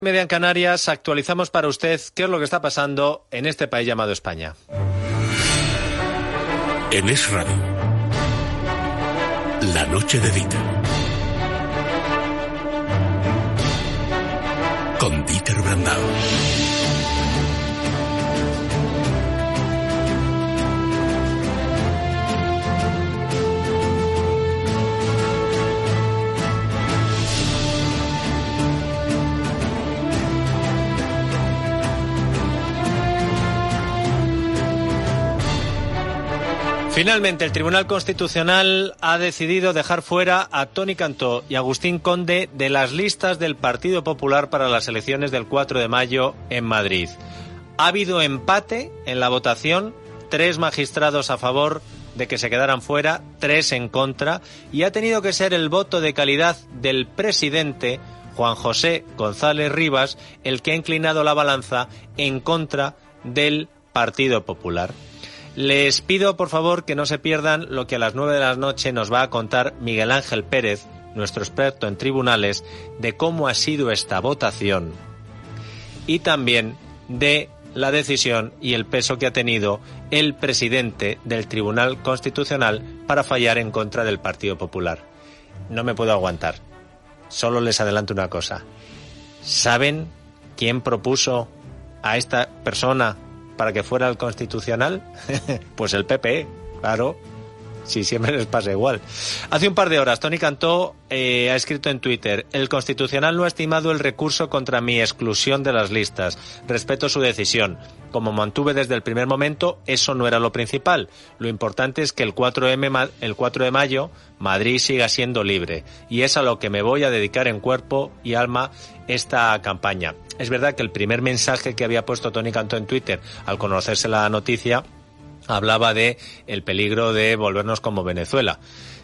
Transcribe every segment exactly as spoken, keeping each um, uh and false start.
Media en Canarias, actualizamos para usted qué es lo que está pasando en este país llamado España. En Es Radio, la noche de Dieter. Con Dieter Brandao. Finalmente, el Tribunal Constitucional ha decidido dejar fuera a Toni Cantó y Agustín Conde de las listas del Partido Popular para las elecciones del cuatro de mayo en Madrid. Ha habido empate en la votación, tres magistrados a favor de que se quedaran fuera, tres en contra, y ha tenido que ser el voto de calidad del presidente, Juan José González Rivas, el que ha inclinado la balanza en contra del Partido Popular. Les pido, por favor, que no se pierdan lo que a las nueve de la noche nos va a contar Miguel Ángel Pérez, nuestro experto en tribunales, de cómo ha sido esta votación y también de la decisión y el peso que ha tenido el presidente del Tribunal Constitucional para fallar en contra del Partido Popular. No me puedo aguantar. Solo les adelanto una cosa. ¿Saben quién propuso a esta persona para que fuera el Constitucional? Pues el P P E, claro, si siempre les pasa igual. Hace un par de horas Toni Cantó eh, ha escrito en Twitter: el Constitucional no ha estimado el recurso contra mi exclusión de las listas. Respeto su decisión. Como mantuve desde el primer momento, eso no era lo principal. Lo importante es que el cuatro de mayo Madrid siga siendo libre. Y es a lo que me voy a dedicar en cuerpo y alma esta campaña. Es verdad que el primer mensaje que había puesto Toni Cantó en Twitter al conocerse la noticia hablaba de el peligro de volvernos como Venezuela.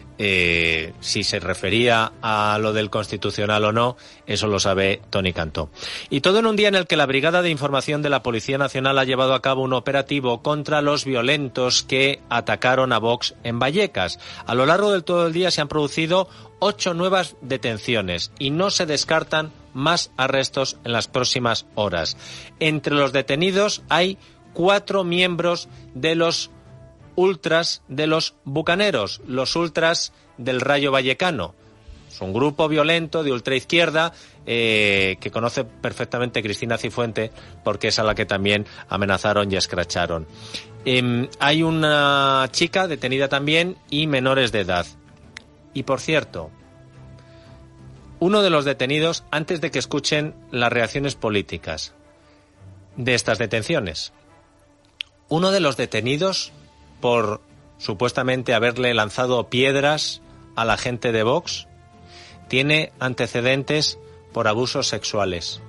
Eh, si se refería a lo del Constitucional o no, eso lo sabe Toni Cantó. Y todo en un día en el que la Brigada de Información de la Policía Nacional ha llevado a cabo un operativo contra los violentos que atacaron a Vox en Vallecas. A lo largo del todo el día se han producido ocho nuevas detenciones y no se descartan más arrestos en las próximas horas. Entre los detenidos hay cuatro miembros de los ultras de los bucaneros, los ultras del Rayo Vallecano. Es un grupo violento de ultraizquierda eh, que conoce perfectamente Cristina Cifuente, porque es a la que también amenazaron y escracharon. Eh, hay una chica detenida también y menores de edad. Y por cierto, uno de los detenidos, antes de que escuchen las reacciones políticas de estas detenciones, uno de los detenidos por supuestamente haberle lanzado piedras a la gente de Vox, tiene antecedentes por abusos sexuales.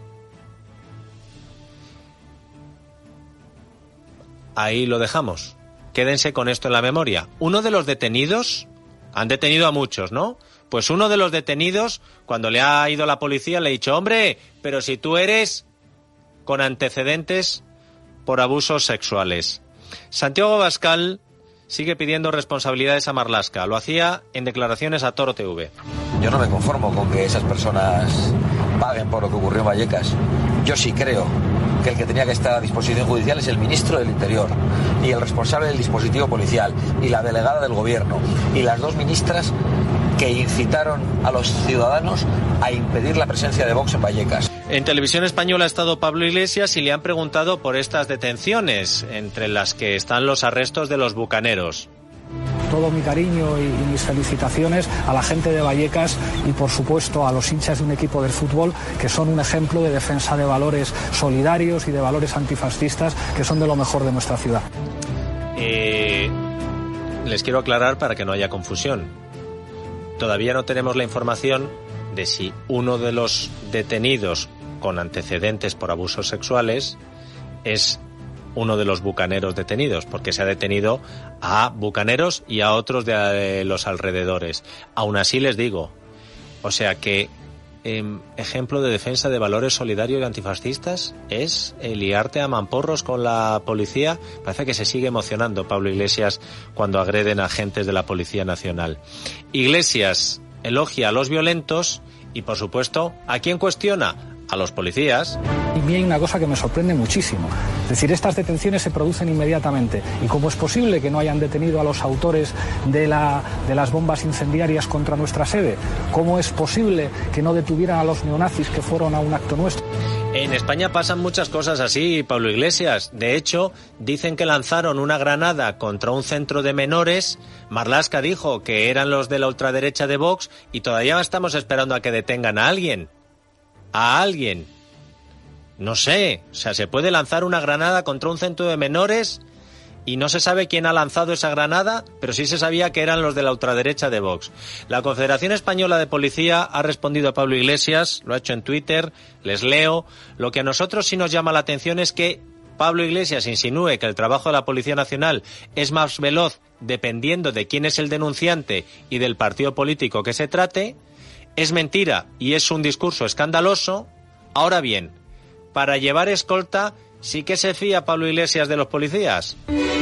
Ahí lo dejamos. Quédense con esto en la memoria. Uno de los detenidos, han detenido a muchos, ¿no? Pues uno de los detenidos, cuando le ha ido la policía, le ha dicho: hombre, pero si tú eres con antecedentes por abusos sexuales. Santiago Abascal sigue pidiendo responsabilidades a Marlaska. Lo hacía en declaraciones a Toro T V. Yo no me conformo con que esas personas paguen por lo que ocurrió en Vallecas. Yo sí creo que el que tenía que estar a disposición judicial es el ministro del Interior y el responsable del dispositivo policial y la delegada del gobierno y las dos ministras que incitaron a los ciudadanos a impedir la presencia de Vox en Vallecas. En Televisión Española ha estado Pablo Iglesias y le han preguntado por estas detenciones, entre las que están los arrestos de los bucaneros. Todo mi cariño y, y mis felicitaciones a la gente de Vallecas y, por supuesto, a los hinchas de un equipo del fútbol que son un ejemplo de defensa de valores solidarios y de valores antifascistas que son de lo mejor de nuestra ciudad. Eh, les quiero aclarar para que no haya confusión. Todavía no tenemos la información de si uno de los detenidos con antecedentes por abusos sexuales es uno de los bucaneros detenidos, porque se ha detenido a bucaneros y a otros de los alrededores. Aún así les digo, o sea que eh, ejemplo de defensa de valores solidarios y antifascistas es el liarte a mamporros con la policía. Parece que se sigue emocionando Pablo Iglesias cuando agreden a agentes de la Policía Nacional. Iglesias elogia a los violentos y, por supuesto, ¿a quién cuestiona? a los policías. Y a mí hay una cosa que me sorprende muchísimo. Es decir, estas detenciones se producen inmediatamente. ¿Y cómo es posible que no hayan detenido a los autores de, la, de las bombas incendiarias contra nuestra sede? ¿Cómo es posible que no detuvieran a los neonazis que fueron a un acto nuestro? En España pasan muchas cosas así, Pablo Iglesias. De hecho, dicen que lanzaron una granada contra un centro de menores. Marlaska dijo que eran los de la ultraderecha de Vox y todavía estamos esperando a que detengan a alguien. A alguien. No sé, o sea, ¿se puede lanzar una granada contra un centro de menores? Y no se sabe quién ha lanzado esa granada, pero sí se sabía que eran los de la ultraderecha de Vox. La Confederación Española de Policía ha respondido a Pablo Iglesias, lo ha hecho en Twitter, les leo. Lo que a nosotros sí nos llama la atención es que Pablo Iglesias insinúe que el trabajo de la Policía Nacional es más veloz dependiendo de quién es el denunciante y del partido político que se trate. Es mentira y es un discurso escandaloso. Ahora bien, para llevar escolta, ¿sí que se fía Pablo Iglesias de los policías?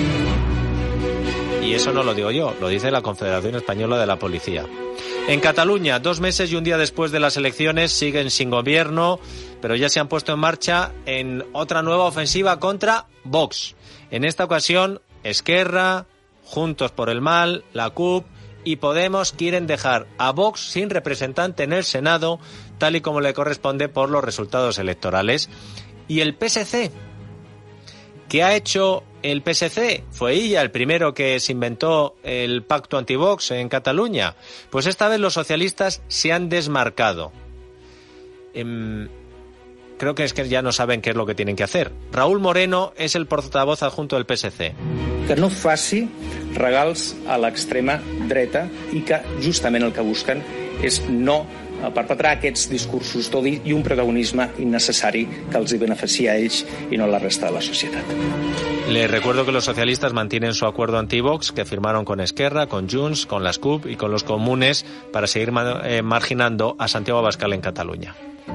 Y eso no lo digo yo, lo dice la Confederación Española de la Policía. En Cataluña, dos meses y un día después de las elecciones, siguen sin gobierno, pero ya se han puesto en marcha en otra nueva ofensiva contra Vox. En esta ocasión, Esquerra, Juntos por el Mal, la C U P y Podemos quieren dejar a Vox sin representante en el Senado, tal y como le corresponde por los resultados electorales. ¿Y el P S C? ¿Qué ha hecho el P S C? Fue ella el primero que se inventó el pacto anti-Vox en Cataluña. Pues esta vez los socialistas se han desmarcado. Eh, creo que es que ya no saben qué es lo que tienen que hacer. Raúl Moreno es el portavoz adjunto del P S C. Que no faci regals a l'extrema dreta i que justament el que busquen és no perpetrar aquests discursos d'odi i un protagonisme innecessari que els beneficia a ells i no a la resta de la societat. Les recuerdo que los socialistas mantienen su acuerdo anti-Vox que firmaron con Esquerra, con Junts, con las C U P y con los comunes para seguir eh, marginando a Santiago Abascal en Cataluña.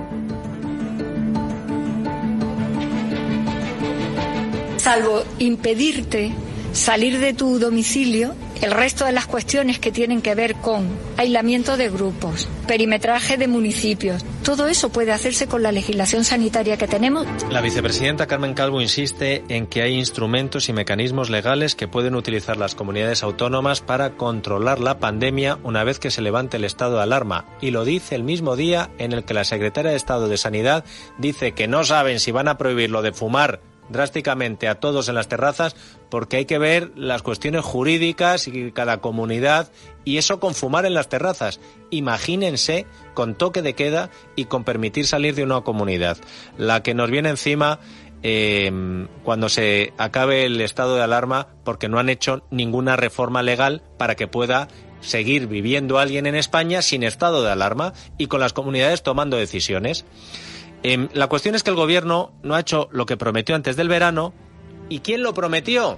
Salvo impedirte salir de tu domicilio, el resto de las cuestiones que tienen que ver con aislamiento de grupos, perimetraje de municipios, todo eso puede hacerse con la legislación sanitaria que tenemos. La vicepresidenta Carmen Calvo insiste en que hay instrumentos y mecanismos legales que pueden utilizar las comunidades autónomas para controlar la pandemia una vez que se levante el estado de alarma. Y lo dice el mismo día en el que la secretaria de Estado de Sanidad dice que no saben si van a prohibir lo de fumar drásticamente a todos en las terrazas porque hay que ver las cuestiones jurídicas y cada comunidad, y eso con fumar en las terrazas. Imagínense con toque de queda y con permitir salir de una comunidad. La que nos viene encima eh, cuando se acabe el estado de alarma porque no han hecho ninguna reforma legal para que pueda seguir viviendo alguien en España sin estado de alarma y con las comunidades tomando decisiones. Eh, la cuestión es que el gobierno no ha hecho lo que prometió antes del verano. ¿Y quién lo prometió?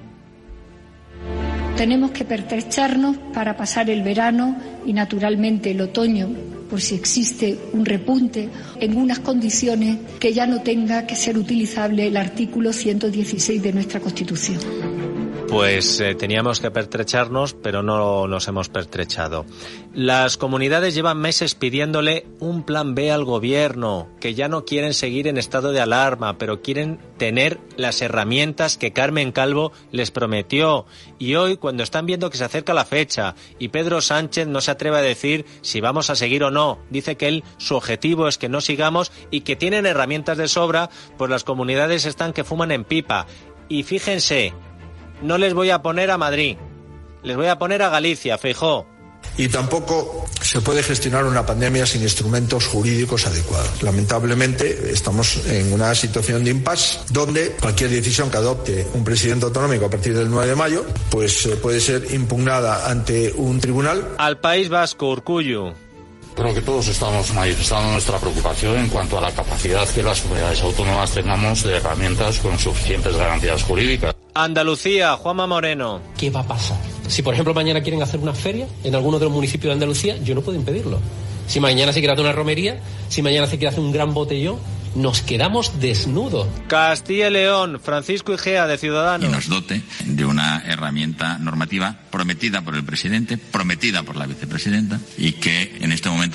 Tenemos que pertrecharnos para pasar el verano y naturalmente el otoño, por si existe un repunte, en unas condiciones que ya no tenga que ser utilizable el artículo ciento dieciséis de nuestra Constitución. Pues eh, teníamos que pertrecharnos, pero no nos hemos pertrechado. Las comunidades llevan meses pidiéndole un plan B al gobierno, que ya no quieren seguir en estado de alarma, pero quieren tener las herramientas que Carmen Calvo les prometió. Y hoy, cuando están viendo que se acerca la fecha y Pedro Sánchez no se atreve a decir si vamos a seguir o no, dice que él, su objetivo es que no sigamos y que tienen herramientas de sobra, pues las comunidades están que fuman en pipa. Y fíjense, no les voy a poner a Madrid, les voy a poner a Galicia, Feijóo. Y tampoco se puede gestionar una pandemia sin instrumentos jurídicos adecuados. Lamentablemente estamos en una situación de impasse donde cualquier decisión que adopte un presidente autonómico a partir del nueve de mayo pues puede ser impugnada ante un tribunal. Al País Vasco, Urkullu. Creo que todos estamos manifestando nuestra preocupación en cuanto a la capacidad que las comunidades autónomas tengamos de herramientas con suficientes garantías jurídicas. Andalucía, Juanma Moreno. ¿Qué va a pasar? Si, por ejemplo, mañana quieren hacer una feria en alguno de los municipios de Andalucía, yo no puedo impedirlo. Si mañana se quiere hacer una romería, si mañana se quiere hacer un gran botellón, nos quedamos desnudos. Castilla y León, Francisco Igea, de Ciudadanos. Y nos dote de una herramienta normativa prometida por el presidente, prometida por la vicepresidenta, y que en este momento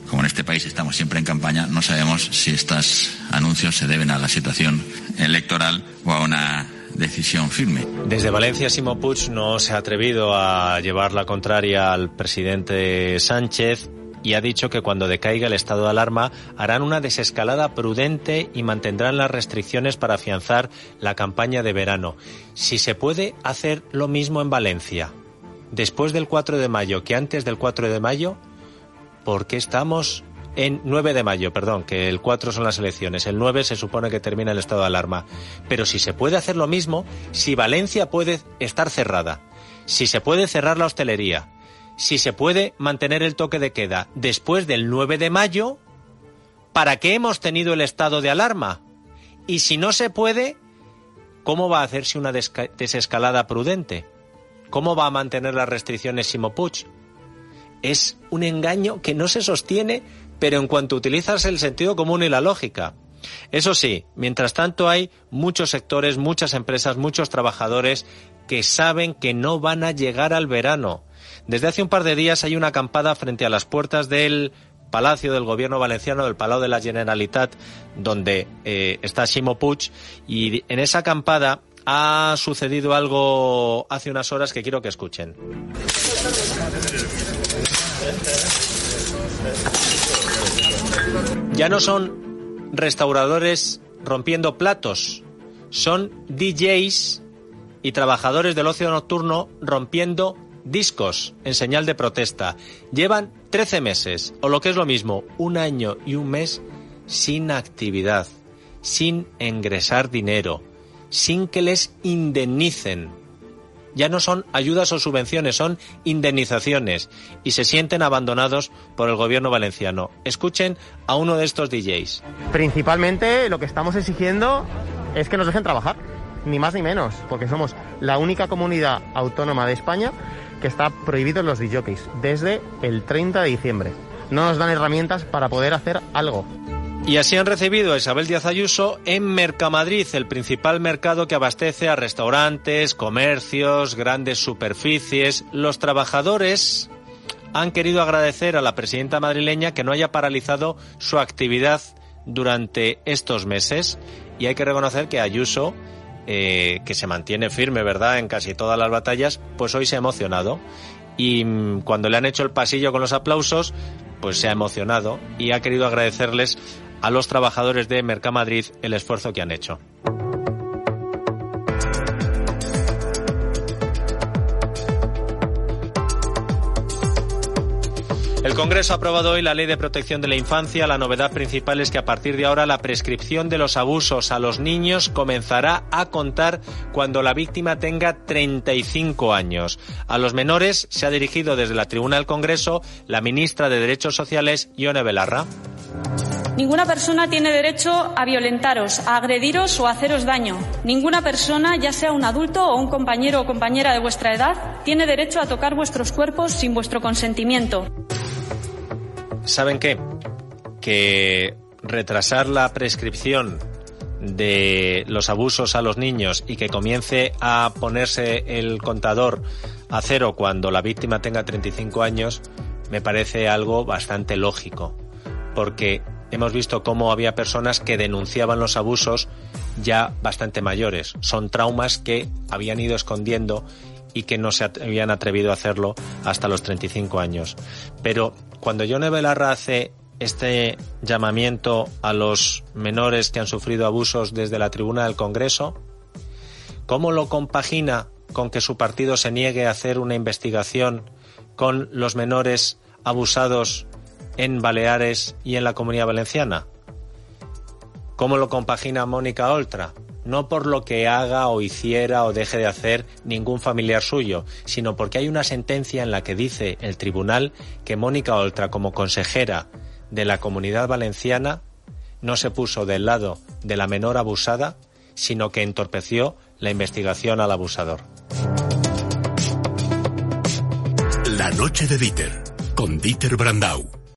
como en este país estamos siempre en campaña, no sabemos si estos anuncios se deben a la situación electoral o a una decisión firme. Desde Valencia, Ximo Puig no se ha atrevido a llevar la contraria al presidente Sánchez y ha dicho que cuando decaiga el estado de alarma harán una desescalada prudente y mantendrán las restricciones para afianzar la campaña de verano. Si se puede hacer lo mismo en Valencia, después del cuatro de mayo que antes del cuatro de mayo, ¿por qué estamos en nueve de mayo, perdón, que el cuatro son las elecciones, el nueve se supone que termina el estado de alarma? Pero si se puede hacer lo mismo, si Valencia puede estar cerrada, si se puede cerrar la hostelería, si se puede mantener el toque de queda después del nueve de mayo, ¿para qué hemos tenido el estado de alarma? Y si no se puede, ¿cómo va a hacerse una desca- desescalada prudente? ¿Cómo va a mantener las restricciones Ximo Puig? Es un engaño que no se sostiene, pero en cuanto utilizas el sentido común y la lógica. Eso sí, mientras tanto hay muchos sectores, muchas empresas, muchos trabajadores que saben que no van a llegar al verano. Desde hace un par de días hay una acampada frente a las puertas del Palacio del Gobierno Valenciano, del Palau de la Generalitat, donde eh, está Ximo Puig, y en esa acampada ha sucedido algo hace unas horas que quiero que escuchen. Ya no son restauradores rompiendo platos, son D Js y trabajadores del ocio nocturno rompiendo discos en señal de protesta. Llevan trece meses, o lo que es lo mismo, un año y un mes sin actividad, sin ingresar dinero, sin que les indemnicen. Ya no son ayudas o subvenciones, son indemnizaciones, y se sienten abandonados por el gobierno valenciano. Escuchen a uno de estos D Js. Principalmente lo que estamos exigiendo es que nos dejen trabajar, ni más ni menos, porque somos la única comunidad autónoma de España que está prohibido los disjockeys desde el treinta de diciembre. No nos dan herramientas para poder hacer algo. Y así han recibido a Isabel Díaz Ayuso en Mercamadrid, el principal mercado que abastece a restaurantes, comercios, grandes superficies. Los trabajadores han querido agradecer a la presidenta madrileña que no haya paralizado su actividad durante estos meses, y hay que reconocer que Ayuso, eh, que se mantiene firme, ¿verdad?, en casi todas las batallas, pues hoy se ha emocionado. Y mmm, cuando le han hecho el pasillo con los aplausos, pues se ha emocionado y ha querido agradecerles a los trabajadores de Mercamadrid el esfuerzo que han hecho. El Congreso ha aprobado hoy la Ley de Protección de la Infancia. La novedad principal es que a partir de ahora la prescripción de los abusos a los niños comenzará a contar cuando la víctima tenga treinta y cinco años. A los menores se ha dirigido desde la tribuna del Congreso la ministra de Derechos Sociales, Ione Belarra. Ninguna persona tiene derecho a violentaros, a agrediros o a haceros daño. Ninguna persona, ya sea un adulto o un compañero o compañera de vuestra edad, tiene derecho a tocar vuestros cuerpos sin vuestro consentimiento. ¿Saben qué? Que retrasar la prescripción de los abusos a los niños y que comience a ponerse el contador a cero cuando la víctima tenga treinta y cinco años me parece algo bastante lógico, porque hemos visto cómo había personas que denunciaban los abusos ya bastante mayores. Son traumas que habían ido escondiendo y que no se habían atrevido a hacerlo hasta los treinta y cinco años. Pero cuando Ione Belarra hace este llamamiento a los menores que han sufrido abusos desde la tribuna del Congreso, ¿cómo lo compagina con que su partido se niegue a hacer una investigación con los menores abusados en Baleares y en la Comunidad Valenciana? ¿Cómo lo compagina Mónica Oltra? No por lo que haga o hiciera o deje de hacer ningún familiar suyo, sino porque hay una sentencia en la que dice el tribunal que Mónica Oltra, como consejera de la Comunidad Valenciana, no se puso del lado de la menor abusada, sino que entorpeció la investigación al abusador. La noche de Dieter, con Dieter Brandau.